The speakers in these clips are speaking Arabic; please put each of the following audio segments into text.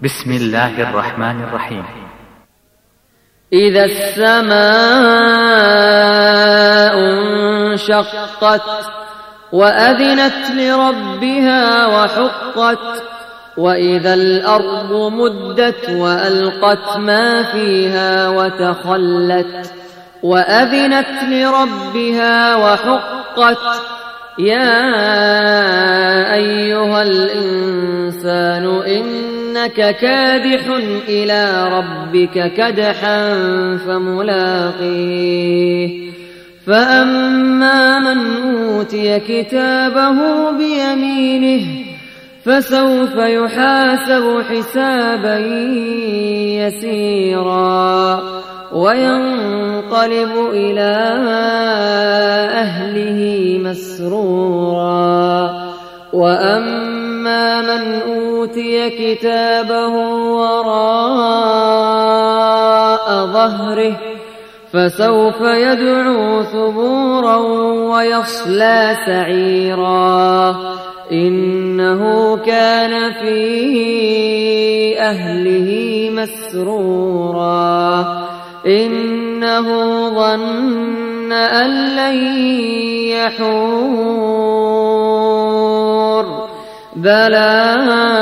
بسم الله الرحمن الرحيم. إذا السماء انشقت وأذنت لربها وحقت وإذا الأرض مدت وألقت ما فيها وتخلت وأذنت لربها وحقت يا أيها الإنسان إنك كادح إلى ربك كدحا فملاقيه فأما من أوتي كتابه بيمينه فسوف يحاسب حسابا يسيرا وينقلب إلى أهله مسرورا وأما من أوتي كتابه وراء ظهره فسوف يدعو ثبورا ويصلى سعيرا إنه كان في أهله مسرورا إنه ظن أن لن يحور بلى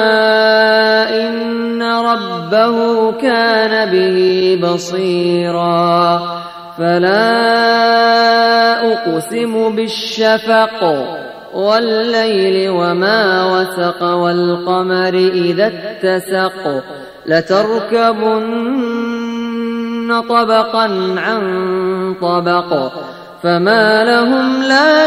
إن ربه كان به بصيرا فلا أقسم بالشفق والليل وما وسق والقمر إذا اتسق لتركبن طبقا عن طبق فما لهم لا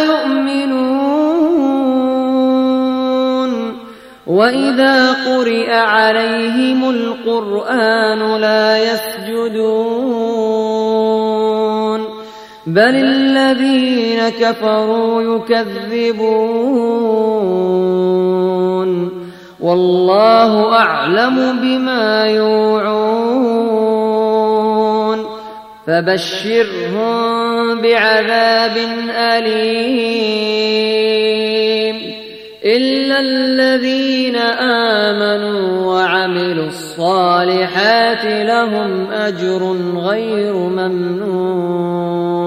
يؤمنون وإذا قرئ عليهم القرآن لا يسجدون بل الذين كفروا يكذبون والله أعلم بما يوعون فبشرهم بعذاب أليم إلا الذين آمنوا وعملوا الصالحات لهم أجر غير ممنون